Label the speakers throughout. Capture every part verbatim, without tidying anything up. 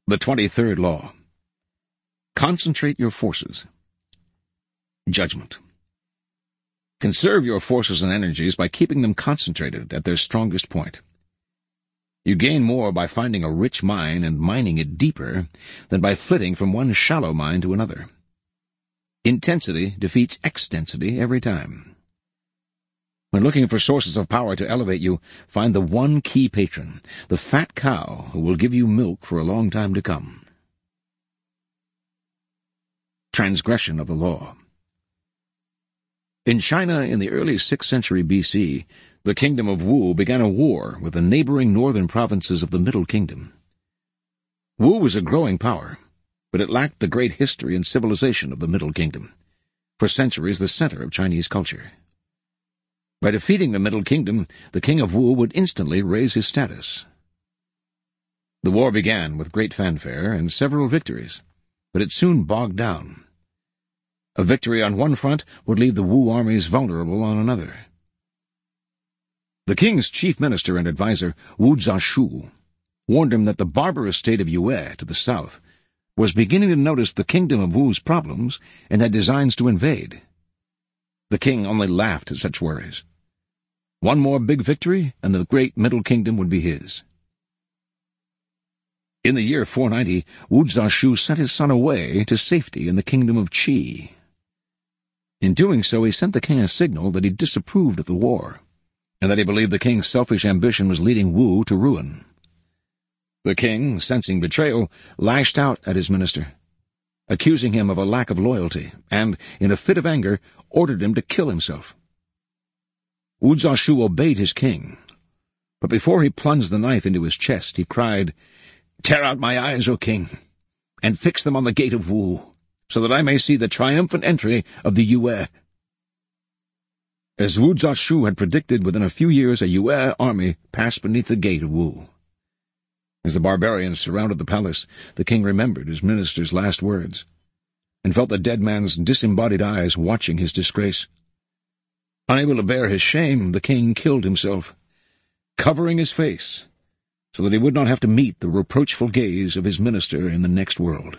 Speaker 1: The twenty-third Law. Concentrate your forces. Judgment. Conserve your forces and energies by keeping them concentrated at their strongest point. You gain more by finding a rich mine and mining it deeper than by flitting from one shallow mine to another. Intensity defeats extensity every time. When looking for sources of power to elevate you, find the one key patron, the fat cow who will give you milk for a long time to come. Transgression of the law. In China in the early sixth century B C, the kingdom of Wu began a war with the neighboring northern provinces of the Middle Kingdom. Wu was a growing power, but it lacked the great history and civilization of the Middle Kingdom, for centuries the center of Chinese culture. By defeating the Middle Kingdom, the king of Wu would instantly raise his status. The war began with great fanfare and several victories, but it soon bogged down. A victory on one front would leave the Wu armies vulnerable on another. The king's chief minister and adviser, Wu Zhishu, warned him that the barbarous state of Yue to the south was beginning to notice the kingdom of Wu's problems and had designs to invade. The king only laughed at such worries. One more big victory, and the great Middle Kingdom would be his. In the year four ninety, Wu Zhishu sent his son away to safety in the kingdom of Qi. In doing so, he sent the king a signal that he disapproved of the war, and that he believed the king's selfish ambition was leading Wu to ruin. The king, sensing betrayal, lashed out at his minister, accusing him of a lack of loyalty, and, in a fit of anger, ordered him to kill himself. Wu Zhishu obeyed his king, but before he plunged the knife into his chest, he cried, "Tear out my eyes, O king, and fix them on the gate of Wu, so that I may see the triumphant entry of the Yue." As Wu Zhishu had predicted, within a few years a Yue army passed beneath the gate of Wu. As the barbarians surrounded the palace, the king remembered his minister's last words, and felt the dead man's disembodied eyes watching his disgrace. Unable to bear his shame, the king killed himself, covering his face, so that he would not have to meet the reproachful gaze of his minister in the next world.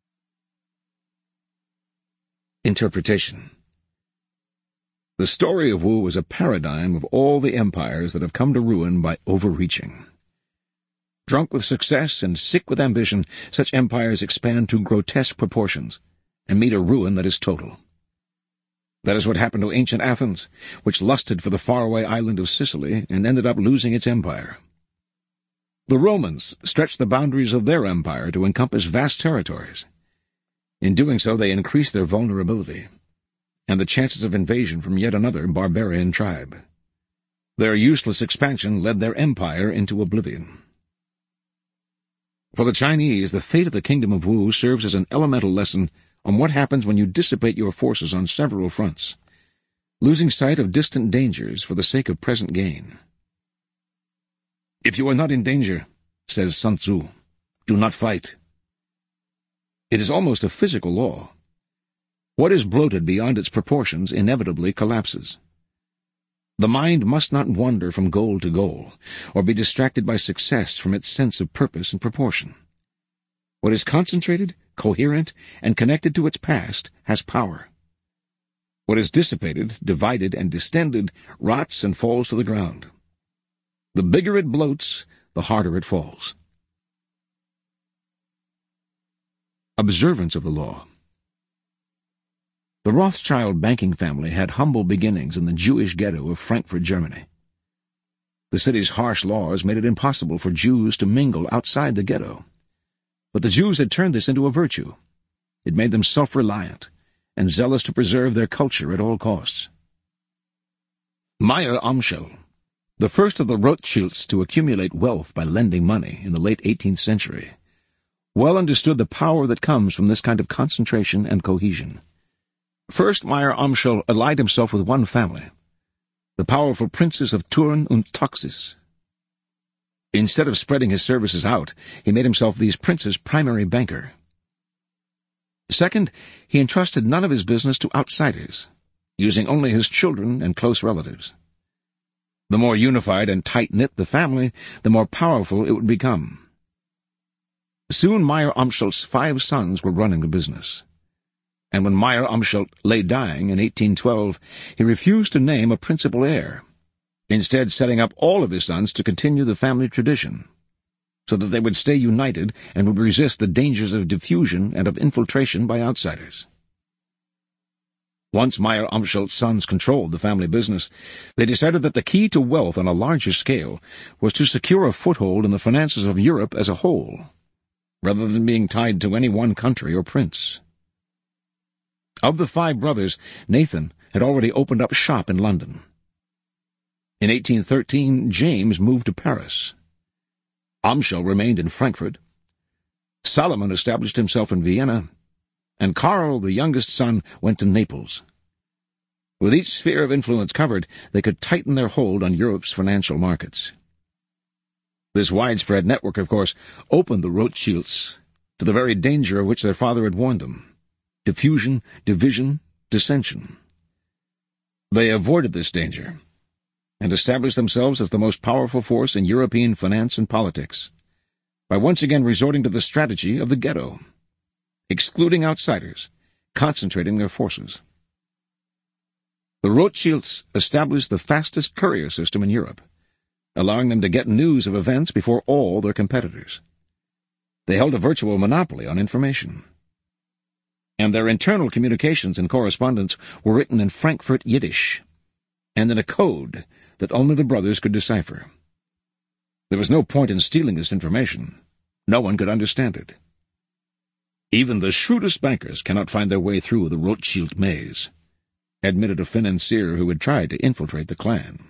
Speaker 1: Interpretation. The story of Wu is a paradigm of all the empires that have come to ruin by overreaching. Drunk with success and sick with ambition, such empires expand to grotesque proportions and meet a ruin that is total. That is what happened to ancient Athens, which lusted for the faraway island of Sicily and ended up losing its empire. The Romans stretched the boundaries of their empire to encompass vast territories. In doing so, they increased their vulnerability and the chances of invasion from yet another barbarian tribe. Their useless expansion led their empire into oblivion. For the Chinese, the fate of the kingdom of Wu serves as an elemental lesson on what happens when you dissipate your forces on several fronts, losing sight of distant dangers for the sake of present gain. "If you are not in danger," says Sun Tzu, "do not fight." It is almost a physical law. What is bloated beyond its proportions inevitably collapses. The mind must not wander from goal to goal, or be distracted by success from its sense of purpose and proportion. What is concentrated, coherent, and connected to its past has power. What is dissipated, divided, and distended rots and falls to the ground. The bigger it bloats, the harder it falls. Observance of the law. The Rothschild banking family had humble beginnings in the Jewish ghetto of Frankfurt, Germany. The city's harsh laws made it impossible for Jews to mingle outside the ghetto. But the Jews had turned this into a virtue. It made them self-reliant and zealous to preserve their culture at all costs. Meyer Amschel, the first of the Rothschilds to accumulate wealth by lending money in the late eighteenth century, well understood the power that comes from this kind of concentration and cohesion. First, Meyer Amschel allied himself with one family, the powerful princes of Thurn und Taxis. Instead of spreading his services out, he made himself these princes' primary banker. Second, he entrusted none of his business to outsiders, using only his children and close relatives. The more unified and tight-knit the family, the more powerful it would become. Soon Meyer Amschelt's five sons were running the business. And when Meyer Amschelt lay dying in eighteen twelve, he refused to name a principal heir, instead setting up all of his sons to continue the family tradition, so that they would stay united and would resist the dangers of diffusion and of infiltration by outsiders. Once Meyer Amschelt's sons controlled the family business, they decided that the key to wealth on a larger scale was to secure a foothold in the finances of Europe as a whole, rather than being tied to any one country or prince. Of the five brothers, Nathan had already opened up shop in London. In eighteen thirteen, James moved to Paris. Amschel remained in Frankfurt. Solomon established himself in Vienna, and Karl, the youngest son, went to Naples. With each sphere of influence covered, they could tighten their hold on Europe's financial markets. This widespread network, of course, opened the Rothschilds to the very danger of which their father had warned them: diffusion, division, dissension. They avoided this danger and established themselves as the most powerful force in European finance and politics by once again resorting to the strategy of the ghetto, excluding outsiders, concentrating their forces. The Rothschilds established the fastest courier system in Europe, allowing them to get news of events before all their competitors. They held a virtual monopoly on information, and their internal communications and correspondence were written in Frankfurt Yiddish, and in a code that only the brothers could decipher. There was no point in stealing this information. No one could understand it. Even the shrewdest bankers cannot find their way through the Rothschild maze, admitted a financier who had tried to infiltrate the clan.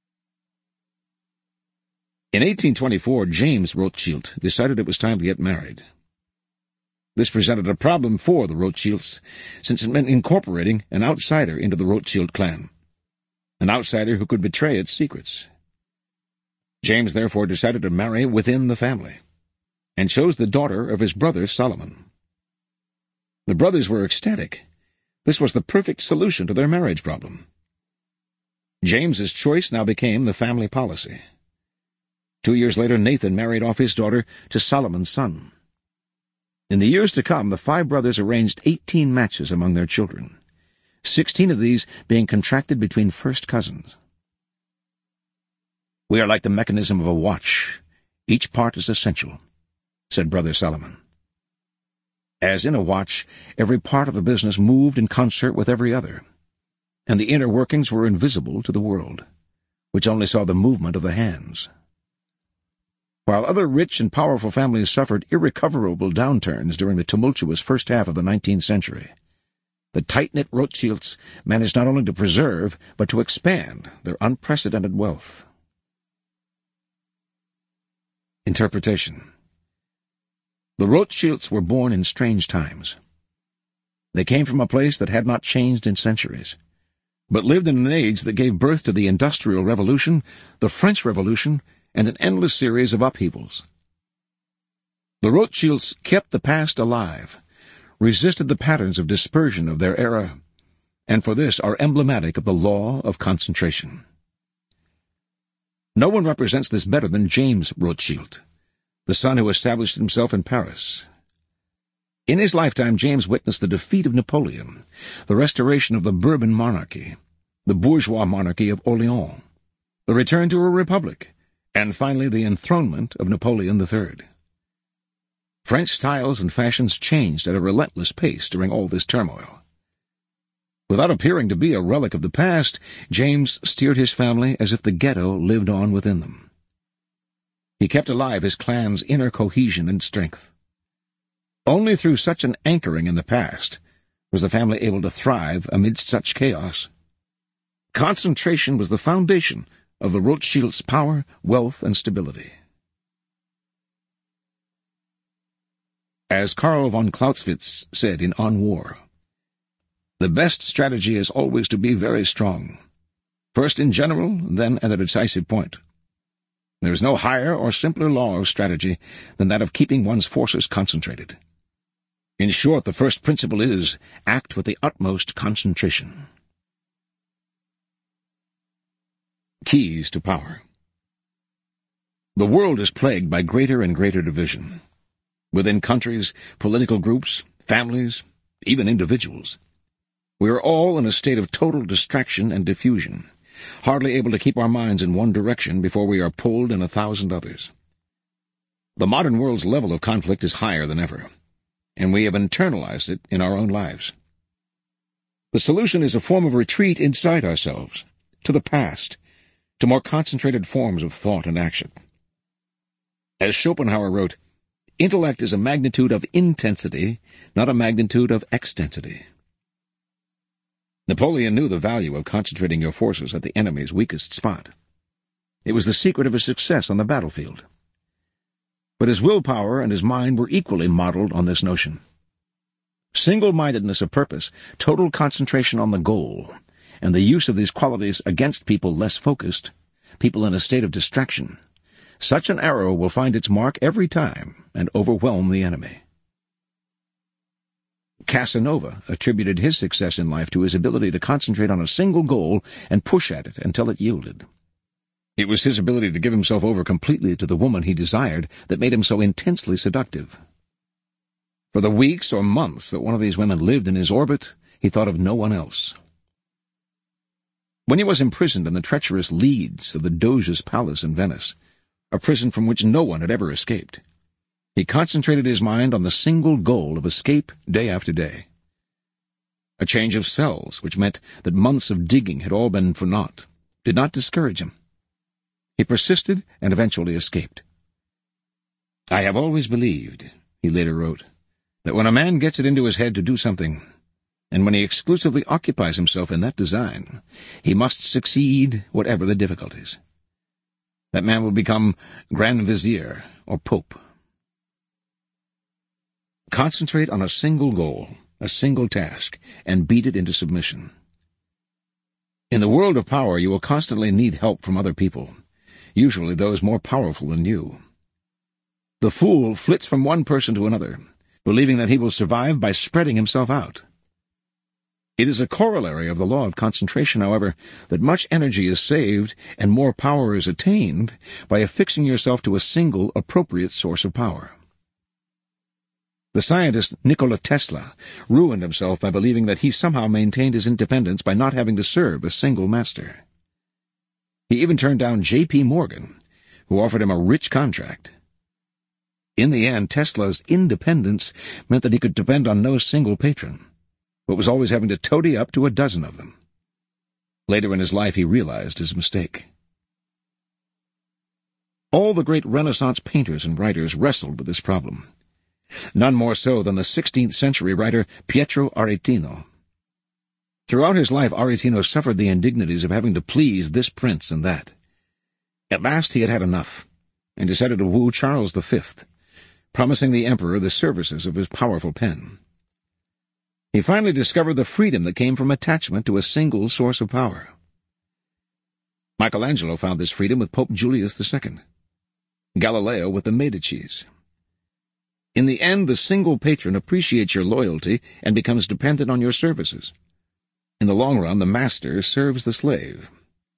Speaker 1: In eighteen twenty-four, James Rothschild decided it was time to get married. This presented a problem for the Rothschilds, since it meant incorporating an outsider into the Rothschild clan, an outsider who could betray its secrets. James therefore decided to marry within the family, and chose the daughter of his brother Solomon. The brothers were ecstatic. This was the perfect solution to their marriage problem. James's choice now became the family policy. Two years later, Nathan married off his daughter to Solomon's son. In the years to come, the five brothers arranged eighteen matches among their children, sixteen of these being contracted between first cousins. "We are like the mechanism of a watch. Each part is essential," said Brother Solomon. As in a watch, every part of the business moved in concert with every other, and the inner workings were invisible to the world, which only saw the movement of the hands. While other rich and powerful families suffered irrecoverable downturns during the tumultuous first half of the nineteenth century, the tight-knit Rothschilds managed not only to preserve, but to expand their unprecedented wealth. Interpretation. The Rothschilds were born in strange times. They came from a place that had not changed in centuries, but lived in an age that gave birth to the Industrial Revolution, the French Revolution, and an endless series of upheavals. The Rothschilds kept the past alive, resisted the patterns of dispersion of their era, and for this are emblematic of the law of concentration. No one represents this better than James Rothschild, the son who established himself in Paris. In his lifetime, James witnessed the defeat of Napoleon, the restoration of the Bourbon monarchy, the bourgeois monarchy of Orléans, the return to a republic, and finally the enthronement of Napoleon the Third. French styles and fashions changed at a relentless pace during all this turmoil. Without appearing to be a relic of the past, James steered his family as if the ghetto lived on within them. He kept alive his clan's inner cohesion and strength. Only through such an anchoring in the past was the family able to thrive amidst such chaos. Concentration was the foundation of the Rothschilds' power, wealth, and stability. As Karl von Clausewitz said in On War, "The best strategy is always to be very strong, first in general, then at a decisive point. There is no higher or simpler law of strategy than that of keeping one's forces concentrated. In short, the first principle is, act with the utmost concentration." Keys to power. The world is plagued by greater and greater division. within countries, political groups, families, even individuals. We are all in a state of total distraction and diffusion, hardly able to keep our minds in one direction before we are pulled in a thousand others. The modern world's level of conflict is higher than ever, and we have internalized it in our own lives. The solution is a form of retreat inside ourselves, to the past, to more concentrated forms of thought and action. As Schopenhauer wrote, intellect is a magnitude of intensity, not a magnitude of extensity. Napoleon knew the value of concentrating your forces at the enemy's weakest spot. It was the secret of his success on the battlefield. But his willpower and his mind were equally modeled on this notion. Single-mindedness of purpose, total concentration on the goal, and the use of these qualities against people less focused, people in a state of distraction, such an arrow will find its mark every time and overwhelm the enemy. Casanova attributed his success in life to his ability to concentrate on a single goal and push at it until it yielded. It was his ability to give himself over completely to the woman he desired that made him so intensely seductive. For the weeks or months that one of these women lived in his orbit, he thought of no one else. When he was imprisoned in the treacherous leads of the Doge's palace in Venice, a prison from which no one had ever escaped, he concentrated his mind on the single goal of escape day after day. A change of cells, which meant that months of digging had all been for naught, did not discourage him. He persisted and eventually escaped. "I have always believed," he later wrote, "that when a man gets it into his head to do something, and when he exclusively occupies himself in that design, he must succeed whatever the difficulties. That man will become Grand Vizier or Pope." Concentrate on a single goal, a single task, and beat it into submission. In the world of power, you will constantly need help from other people, usually those more powerful than you. The fool flits from one person to another, believing that he will survive by spreading himself out. It is a corollary of the law of concentration, however, that much energy is saved and more power is attained by affixing yourself to a single appropriate source of power. The scientist Nikola Tesla ruined himself by believing that he somehow maintained his independence by not having to serve a single master. He even turned down J P Morgan, who offered him a rich contract. In the end, Tesla's independence meant that he could depend on no single patron, but was always having to toady up to a dozen of them. Later in his life, he realized his mistake. All the great Renaissance painters and writers wrestled with this problem. None more so than the sixteenth century writer Pietro Aretino. Throughout his life, Aretino suffered the indignities of having to please this prince and that. At last he had had enough, and decided to woo Charles the Fifth, promising the emperor the services of his powerful pen. He finally discovered the freedom that came from attachment to a single source of power. Michelangelo found this freedom with Pope Julius the Second, Galileo with the Medicis. In the end, the single patron appreciates your loyalty and becomes dependent on your services. In the long run, the master serves the slave.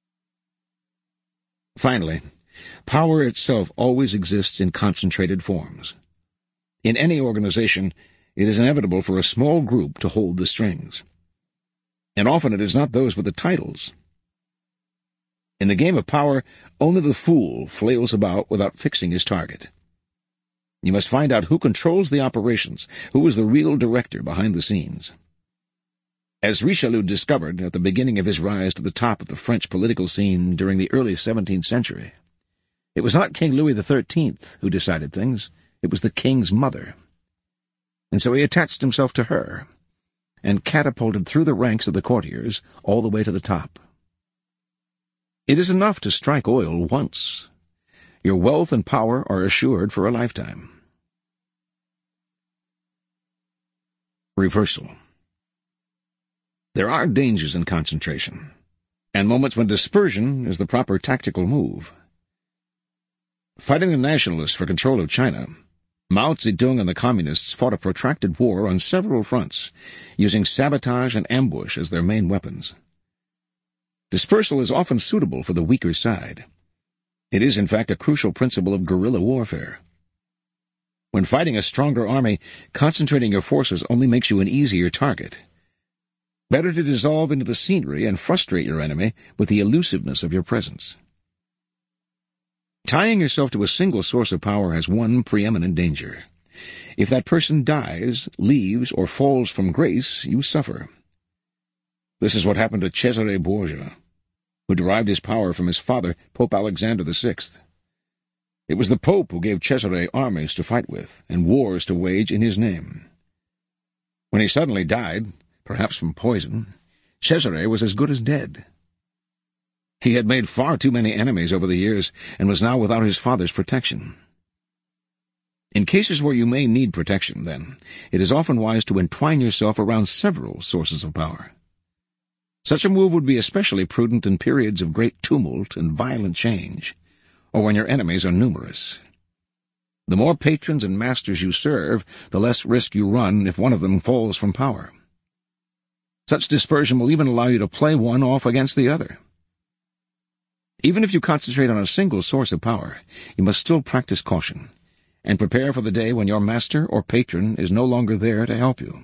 Speaker 1: Finally, power itself always exists in concentrated forms. In any organization, it is inevitable for a small group to hold the strings. And often it is not those with the titles. In the game of power, only the fool flails about without fixing his target. You must find out who controls the operations, who is the real director behind the scenes. As Richelieu discovered at the beginning of his rise to the top of the French political scene during the early seventeenth century, it was not King Louis the Thirteenth who decided things, it was the king's mother. And so he attached himself to her, and catapulted through the ranks of the courtiers all the way to the top. It is enough to strike oil once. Your wealth and power are assured for a lifetime. Reversal. There are dangers in concentration, and moments when dispersion is the proper tactical move. Fighting the nationalists for control of China, Mao Zedong and the Communists fought a protracted war on several fronts, using sabotage and ambush as their main weapons. Dispersal is often suitable for the weaker side. It is, in fact, a crucial principle of guerrilla warfare. When fighting a stronger army, concentrating your forces only makes you an easier target. Better to dissolve into the scenery and frustrate your enemy with the elusiveness of your presence. Tying yourself to a single source of power has one preeminent danger. If that person dies, leaves, or falls from grace, you suffer. This is what happened to Cesare Borgia, who derived his power from his father, Pope Alexander the Sixth. It was the Pope who gave Cesare armies to fight with and wars to wage in his name. When he suddenly died, perhaps from poison, Cesare was as good as dead. He had made far too many enemies over the years and was now without his father's protection. In cases where you may need protection, then, it is often wise to entwine yourself around several sources of power. Such a move would be especially prudent in periods of great tumult and violent change, or when your enemies are numerous. The more patrons and masters you serve, the less risk you run if one of them falls from power. Such dispersion will even allow you to play one off against the other. Even if you concentrate on a single source of power, you must still practice caution, and prepare for the day when your master or patron is no longer there to help you.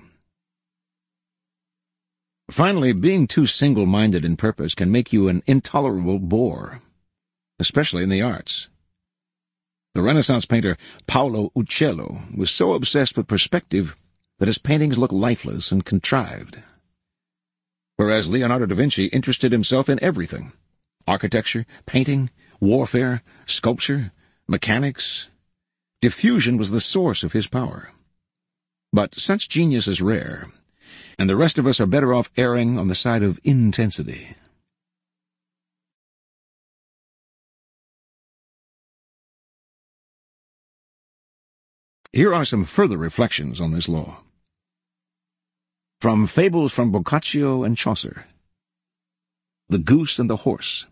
Speaker 1: Finally, being too single-minded in purpose can make you an intolerable bore, especially in the arts. The Renaissance painter Paolo Uccello was so obsessed with perspective that his paintings look lifeless and contrived. Whereas Leonardo da Vinci interested himself in everything: architecture, painting, warfare, sculpture, mechanics. Diffusion was the source of his power. But such genius is rare, and the rest of us are better off erring on the side of intensity. Here are some further reflections on this law. From Fables from Boccaccio and Chaucer. The Goose and the Horse.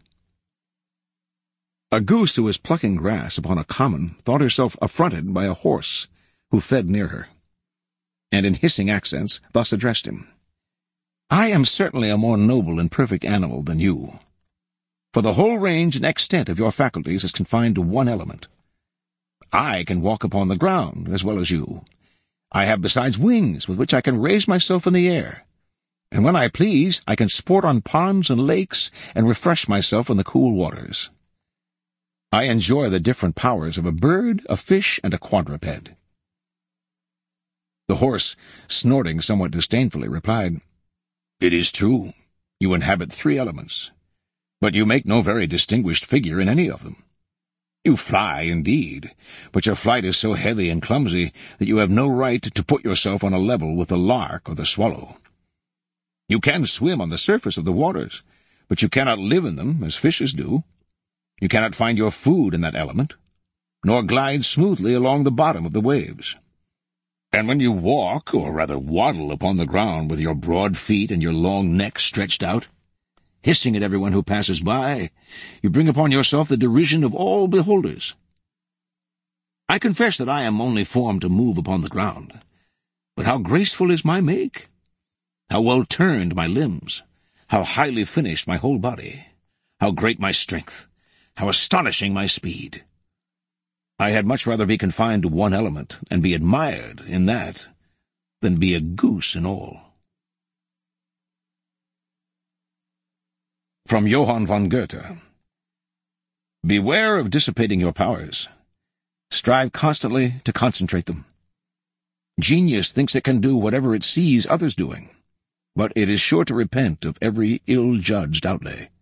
Speaker 1: A goose who was plucking grass upon a common thought herself affronted by a horse who fed near her, and in hissing accents thus addressed him: "I am certainly a more noble and perfect animal than you, for the whole range and extent of your faculties is confined to one element. I can walk upon the ground as well as you. I have besides wings with which I can raise myself in the air, and when I please I can sport on ponds and lakes and refresh myself in the cool waters. I enjoy the different powers of a bird, a fish, and a quadruped." The horse, snorting somewhat disdainfully, replied, "It is true, you inhabit three elements, but you make no very distinguished figure in any of them. You fly, indeed, but your flight is so heavy and clumsy that you have no right to put yourself on a level with the lark or the swallow. You can swim on the surface of the waters, but you cannot live in them as fishes do. You cannot find your food in that element, nor glide smoothly along the bottom of the waves. And when you walk, or rather waddle upon the ground with your broad feet and your long neck stretched out, hissing at everyone who passes by, you bring upon yourself the derision of all beholders. I confess that I am only formed to move upon the ground, but how graceful is my make! How well turned my limbs! How highly finished my whole body! How great my strength! How astonishing my speed! I had much rather be confined to one element, and be admired in that, than be a goose in all." From Johann von Goethe. Beware of dissipating your powers. Strive constantly to concentrate them. Genius thinks it can do whatever it sees others doing, but it is sure to repent of every ill-judged outlay.